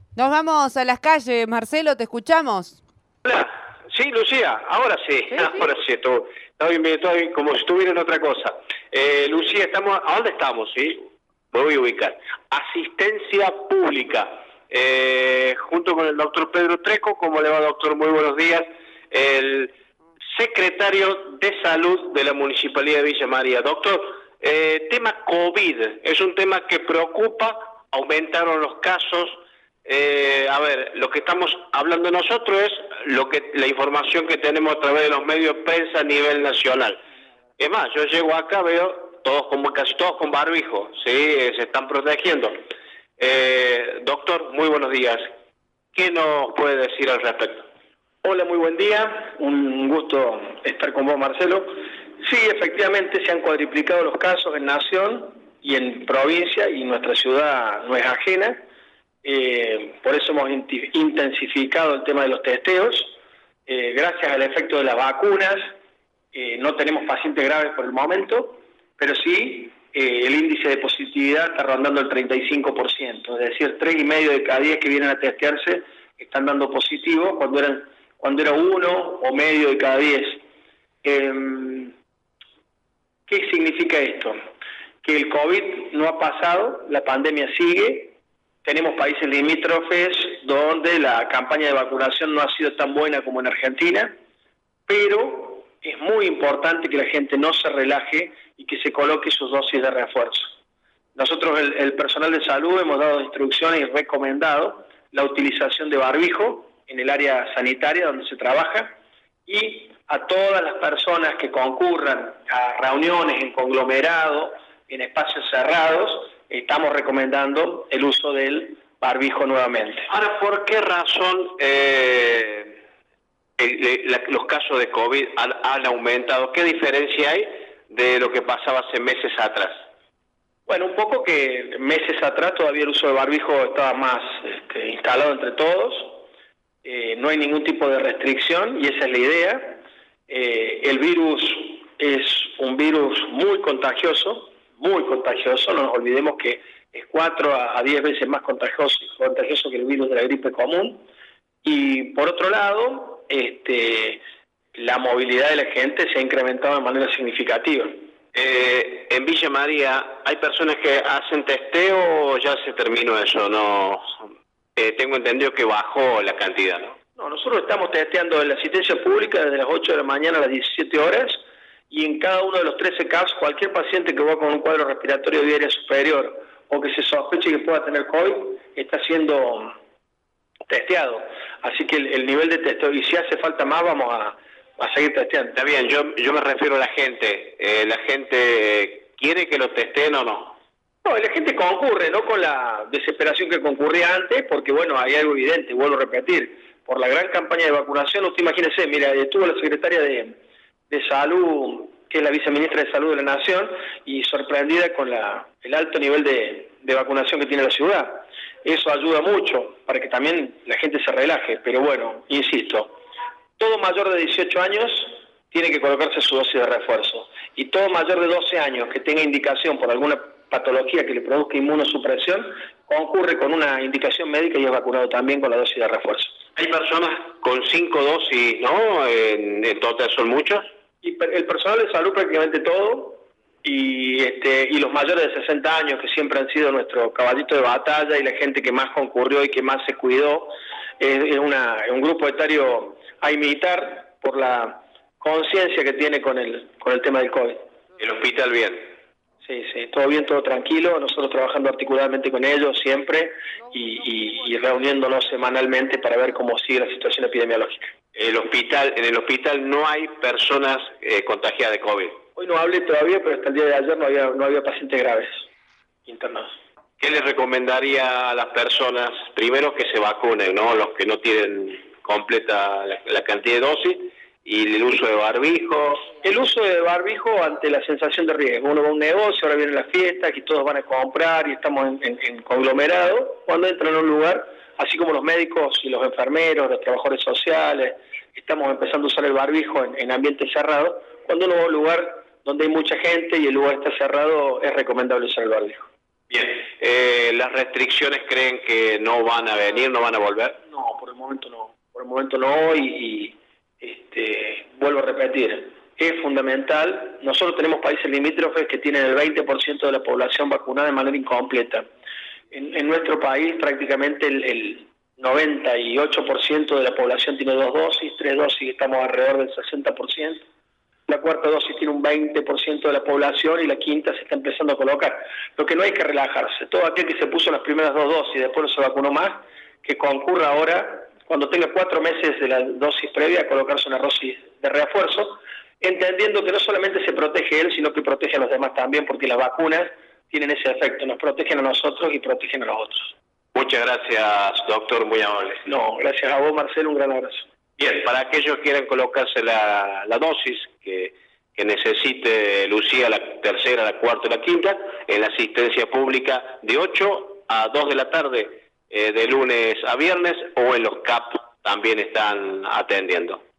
Nos vamos a las calles, Marcelo, ¿te escuchamos? Hola, sí, Lucía, ahora sí, Sí, sí. ahora sí, estoy como si estuviera en otra cosa. Lucía, ¿a dónde estamos? Sí, me voy a ubicar. Asistencia pública, junto con el doctor Pedro Treco. ¿Cómo le va, doctor? Muy buenos días. El secretario de Salud de la Municipalidad de Villa María. Doctor, tema COVID, es un tema que preocupa, aumentaron los casos. A ver, lo que estamos hablando nosotros es la información que tenemos a través de los medios de prensa a nivel nacional. Es más, yo llego acá, veo casi todos con barbijo, sí, se están protegiendo. Doctor, muy buenos días. ¿Qué nos puede decir al respecto? Hola, muy buen día. Un gusto estar con vos, Marcelo. Sí, efectivamente se han cuadriplicado los casos en Nación y en provincia, y nuestra ciudad no es ajena. Por eso hemos intensificado el tema de los testeos. Gracias al efecto de las vacunas, no tenemos pacientes graves por el momento, pero sí el índice de positividad está rondando el 35%, es decir, 3,5 de cada 10 que vienen a testearse están dando positivo cuando era 1 o medio de cada 10. ¿Qué significa esto? Que el COVID no ha pasado, la pandemia sigue. Tenemos países limítrofes donde la campaña de vacunación no ha sido tan buena como en Argentina, pero es muy importante que la gente no se relaje y que se coloque sus dosis de refuerzo. Nosotros, el personal de salud, hemos dado instrucciones y recomendado la utilización de barbijo en el área sanitaria donde se trabaja, y a todas las personas que concurran a reuniones en conglomerado, en espacios cerrados, estamos recomendando el uso del barbijo nuevamente. Ahora, ¿por qué razón los casos de COVID han aumentado? ¿Qué diferencia hay de lo que pasaba hace meses atrás? Bueno, un poco que meses atrás todavía el uso de barbijo estaba más instalado entre todos. No hay ningún tipo de restricción y esa es la idea. El virus es un virus muy contagioso, no nos olvidemos que es 4 a 10 veces más contagioso que el virus de la gripe común. Y por otro lado, la movilidad de la gente se ha incrementado de manera significativa. En Villa María, ¿hay personas que hacen testeo o ya se terminó eso? No, tengo entendido que bajó la cantidad, ¿no? No, nosotros estamos testeando en la asistencia pública desde las 8 de la mañana a las 17 horas, y en cada uno de los 13 casos, cualquier paciente que va con un cuadro respiratorio diario superior o que se sospeche que pueda tener COVID, está siendo testeado. Así que el nivel de testeo, y si hace falta más, vamos a seguir testeando. Está bien, yo me refiero a la gente. ¿La gente quiere que lo testeen o no? No, la gente concurre, no con la desesperación que concurría antes, porque bueno, hay algo evidente, vuelvo a repetir, por la gran campaña de vacunación. Usted imagínese, mira, estuvo la secretaria de Salud, que es la viceministra de Salud de la Nación, y sorprendida con el alto nivel de vacunación que tiene la ciudad. Eso ayuda mucho para que también la gente se relaje, pero bueno, insisto, todo mayor de 18 años tiene que colocarse su dosis de refuerzo, y todo mayor de 12 años que tenga indicación por alguna patología que le produzca inmunosupresión, concurre con una indicación médica y es vacunado también con la dosis de refuerzo. Hay personas con 5 dosis, ¿no? En total son muchos. Y el personal de salud prácticamente todo, y los mayores de 60 años, que siempre han sido nuestro caballito de batalla y la gente que más concurrió y que más se cuidó, es un grupo etario a imitar por la conciencia que tiene con el tema del COVID. El hospital bien. Sí, todo bien, todo tranquilo. Nosotros trabajando articuladamente con ellos siempre y reuniéndonos semanalmente para ver cómo sigue la situación epidemiológica. En el hospital no hay personas contagiadas de COVID. Hoy no hablé todavía, pero hasta el día de ayer no había pacientes graves internados. ¿Qué le recomendaría a las personas? Primero, que se vacunen, ¿no? Los que no tienen completa la cantidad de dosis, y el uso de barbijo. El uso de barbijo ante la sensación de riesgo. Uno va a un negocio, ahora viene la fiesta, aquí todos van a comprar y estamos en conglomerado. Cuando entran a un lugar, así como los médicos y los enfermeros, los trabajadores sociales, estamos empezando a usar el barbijo en ambientes cerrados. Cuando uno va a un lugar donde hay mucha gente y el lugar está cerrado, es recomendable usar el barbijo. Bien, ¿las restricciones creen que no van a venir, no van a volver? No, por el momento no vuelvo a repetir, es fundamental. Nosotros tenemos países limítrofes que tienen el 20% de la población vacunada de manera incompleta. En nuestro país prácticamente el 98% de la población tiene 2 dosis, 3 dosis, estamos alrededor del 60%. La cuarta dosis tiene un 20% de la población y la quinta se está empezando a colocar. Lo que no hay que relajarse, todo aquel que se puso las primeras 2 dosis y después no se vacunó más, que concurra ahora, cuando tenga 4 meses de la dosis previa, a colocarse una dosis de refuerzo, entendiendo que no solamente se protege él, sino que protege a los demás también, porque las vacunas tienen ese efecto, nos protegen a nosotros y protegen a los otros. Muchas gracias, doctor, muy amable. No, gracias a vos, Marcelo, un gran abrazo. Bien, para aquellos que quieran colocarse la dosis que necesite Lucía, la tercera, la cuarta y la quinta, en la asistencia pública de 8 a 2 de la tarde, de lunes a viernes, o en los CAP también están atendiendo.